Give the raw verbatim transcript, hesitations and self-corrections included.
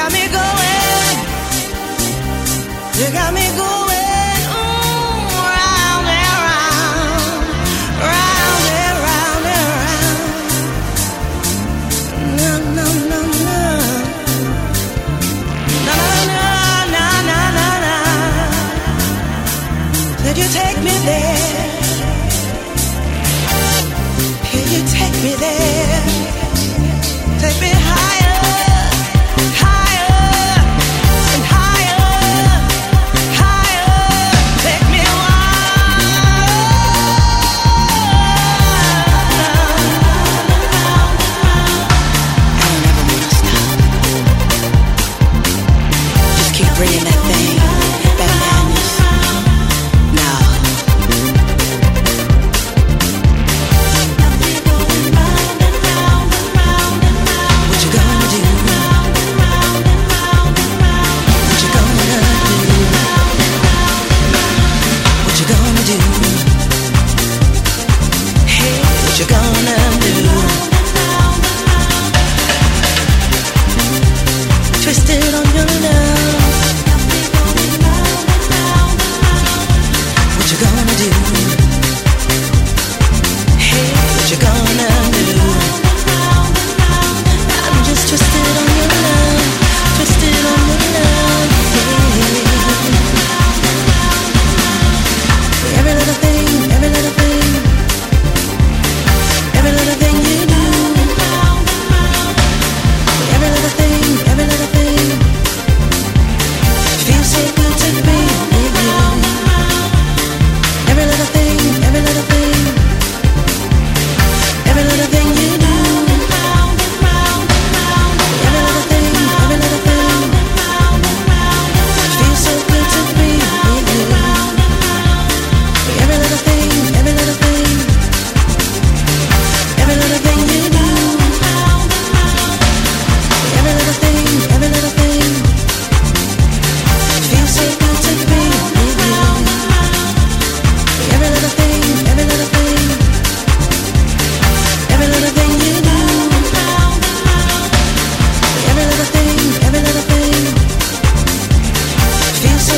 got me going. You got me going. Ooh, round and round, round and round and round. No, no, no, no. No, no, no, no, no, no. Did you take me there? Can you take me there? Take me higher, higher, and higher, higher. Take me I don't ever wanna stop. Just keep bringing that thing, that madness. No. What you gonna do? What you gonna do? What you gonna do? Hey, what you gonna do? Twisted on your love. What you gonna do? Hey, what you gonna do? I'm just twisted on your love, twisted on your love, yeah. Every little thing, every little thing, every little thing you do. Every little thing, every little thing feels so good to be with you. Every little thing, every little thing, every little thing you do. Every little thing, every little thing feels so good to be with you. Every little thing, every little thing, every little thing you do. Every little thing, every little thing feels so good to be with you. Every little thing, every little thing, every little thing you do. Every little thing, every little thing feels so